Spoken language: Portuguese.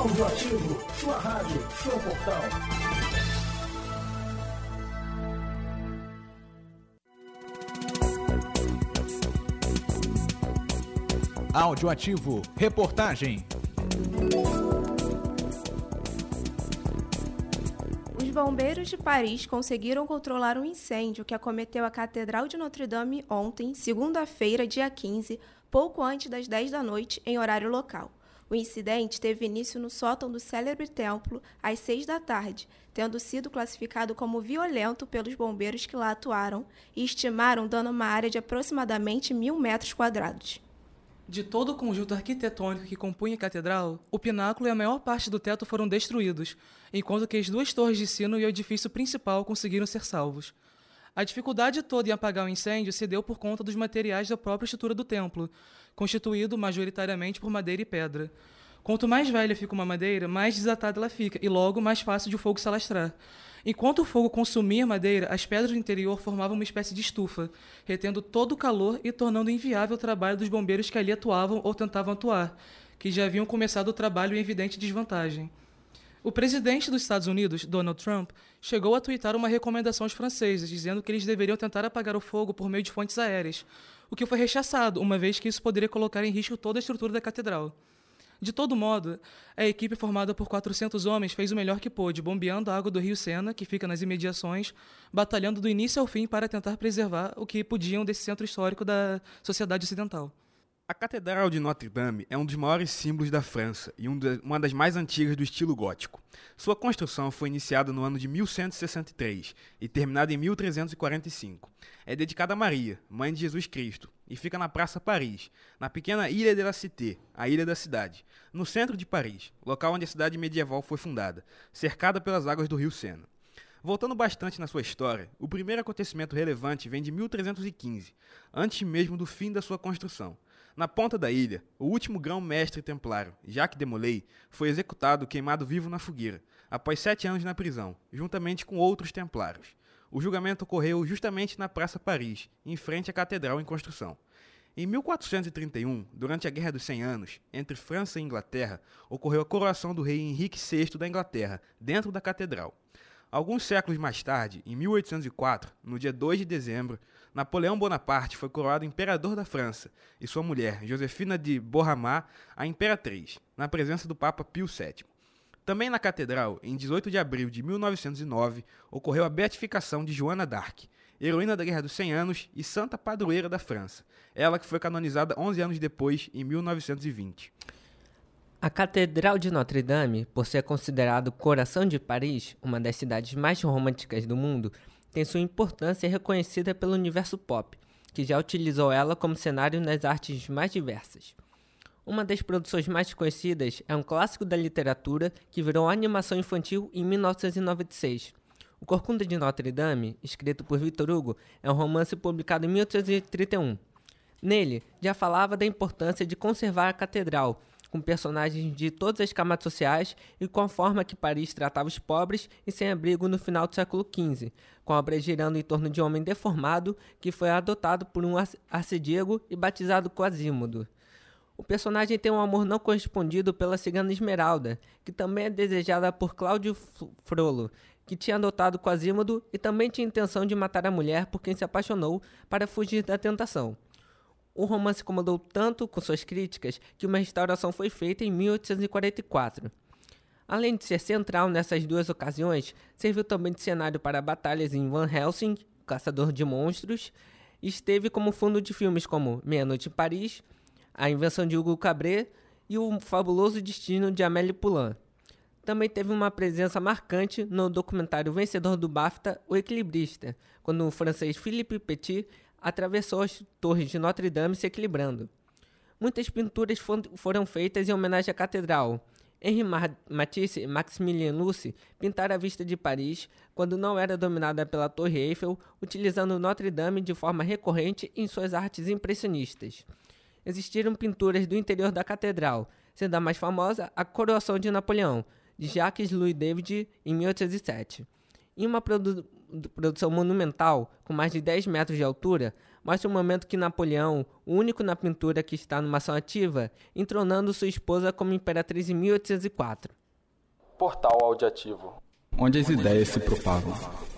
Audioativo, sua rádio, seu portal. Audioativo, reportagem. Os bombeiros de Paris conseguiram controlar um incêndio que acometeu a Catedral de Notre-Dame ontem, segunda-feira, dia 15, pouco antes das 10 da noite, em horário local. O incidente teve início no sótão do célebre templo às 6 da tarde, tendo sido classificado como violento pelos bombeiros que lá atuaram e estimaram dano a uma área de aproximadamente 1.000 metros quadrados. De todo o conjunto arquitetônico que compunha a catedral, o pináculo e a maior parte do teto foram destruídos, enquanto que as duas torres de sino e o edifício principal conseguiram ser salvos. A dificuldade toda em apagar o incêndio se deu por conta dos materiais da própria estrutura do templo, constituído majoritariamente por madeira e pedra. Quanto mais velha fica uma madeira, mais desatada ela fica, e logo mais fácil de o fogo se alastrar. Enquanto o fogo consumia a madeira, as pedras do interior formavam uma espécie de estufa, retendo todo o calor e tornando inviável o trabalho dos bombeiros que ali atuavam ou tentavam atuar, que já haviam começado o trabalho em evidente desvantagem. O presidente dos Estados Unidos, Donald Trump, chegou a tuitar uma recomendação aos franceses, dizendo que eles deveriam tentar apagar o fogo por meio de fontes aéreas, o que foi rechaçado, uma vez que isso poderia colocar em risco toda a estrutura da catedral. De todo modo, a equipe formada por 400 homens fez o melhor que pôde, bombeando a água do rio Sena, que fica nas imediações, batalhando do início ao fim para tentar preservar o que podiam desse centro histórico da sociedade ocidental. A Catedral de Notre-Dame é um dos maiores símbolos da França e uma das mais antigas do estilo gótico. Sua construção foi iniciada no ano de 1163 e terminada em 1345. É dedicada a Maria, mãe de Jesus Cristo, e fica na Praça Paris, na pequena Ilha de la Cité, a ilha da cidade, no centro de Paris, local onde a cidade medieval foi fundada, cercada pelas águas do rio Sena. Voltando bastante na sua história, o primeiro acontecimento relevante vem de 1315, antes mesmo do fim da sua construção. Na ponta da ilha, o último grão-mestre templário, Jacques de Molay, foi executado queimado vivo na fogueira, após 7 anos na prisão, juntamente com outros templários. O julgamento ocorreu justamente na Praça Paris, em frente à catedral em construção. Em 1431, durante a Guerra dos 100 Anos, entre França e Inglaterra, ocorreu a coroação do rei Henrique VI da Inglaterra, dentro da catedral. Alguns séculos mais tarde, em 1804, no dia 2 de dezembro, Napoleão Bonaparte foi coroado imperador da França e sua mulher, Josefina de Beauharnais, a imperatriz, na presença do Papa Pio VII. Também na catedral, em 18 de abril de 1909, ocorreu a beatificação de Joana d'Arc, heroína da Guerra dos 100 Anos e santa padroeira da França, ela que foi canonizada 11 anos depois, em 1920. A Catedral de Notre-Dame, por ser considerado o coração de Paris, uma das cidades mais românticas do mundo, tem sua importância reconhecida pelo universo pop, que já utilizou ela como cenário nas artes mais diversas. Uma das produções mais conhecidas é um clássico da literatura que virou animação infantil em 1996. O Corcunda de Notre-Dame, escrito por Victor Hugo, é um romance publicado em 1831. Nele, já falava da importância de conservar a catedral, com personagens de todas as camadas sociais e com a forma que Paris tratava os pobres e sem-abrigo no final do século XV, com a obra girando em torno de um homem deformado que foi adotado por um arcediego e batizado Quasimodo. O personagem tem um amor não correspondido pela cigana Esmeralda, que também é desejada por Cláudio Frollo, que tinha adotado Quasimodo e também tinha intenção de matar a mulher por quem se apaixonou para fugir da tentação. O romance incomodou tanto com suas críticas que uma restauração foi feita em 1844. Além de ser central nessas duas ocasiões, serviu também de cenário para batalhas em Van Helsing, o Caçador de Monstros, e esteve como fundo de filmes como Meia-Noite em Paris, A Invenção de Hugo Cabret e O Fabuloso Destino de Amélie Poulain. Também teve uma presença marcante no documentário vencedor do BAFTA, O Equilibrista, quando o francês Philippe Petit atravessou as torres de Notre-Dame se equilibrando. Muitas pinturas foram feitas em homenagem à catedral. Henri Matisse e Maximilien Luce pintaram a vista de Paris quando não era dominada pela Torre Eiffel, utilizando Notre-Dame de forma recorrente em suas artes impressionistas. Existiram pinturas do interior da catedral, sendo a mais famosa a Coroação de Napoleão, de Jacques Louis David, em 1807. Em uma produção monumental, com mais de 10 metros de altura, mostra o momento que Napoleão, o único na pintura que está numa ação ativa, entronando sua esposa como imperatriz em 1804. Portal Audiativo, onde as ideias se propagam.